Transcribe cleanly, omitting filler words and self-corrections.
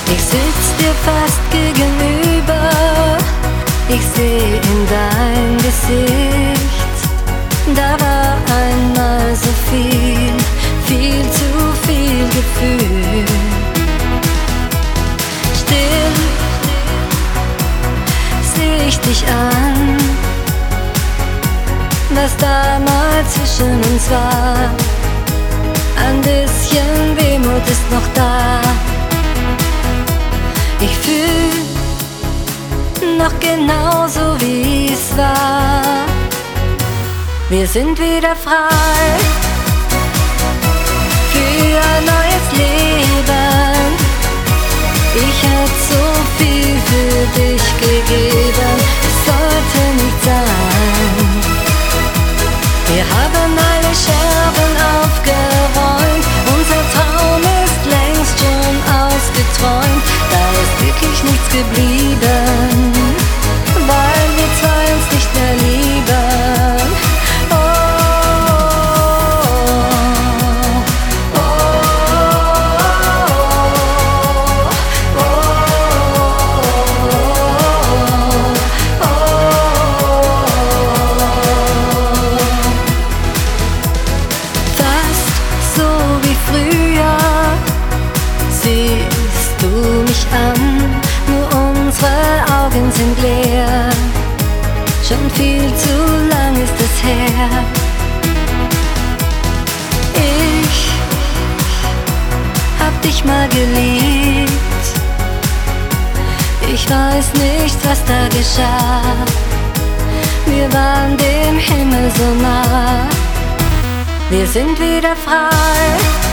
Ich sitz dir fast gegenüber, ich seh in dein Gesicht. Da war einmal so viel, viel zu viel Gefühl. Still seh ich dich an, was damals zwischen uns war. Ein bisschen Wehmut ist noch da. Ich fühl noch genauso wie es war. Wir sind wieder frei für ein neues Leben. Ich hab so viel für dich gegeben, es sollte nicht sein. Wir haben alle Scherben aufgeräumt, unser Traum ist längst schon ausgeträumt. Da ist wirklich nichts geblieben, weil wir zwei uns nicht mehr lieben. Sind leer, schon viel zu lang ist es her. Ich hab dich mal geliebt, ich weiß nicht, was da geschah. Wir waren dem Himmel so nah, wir sind wieder frei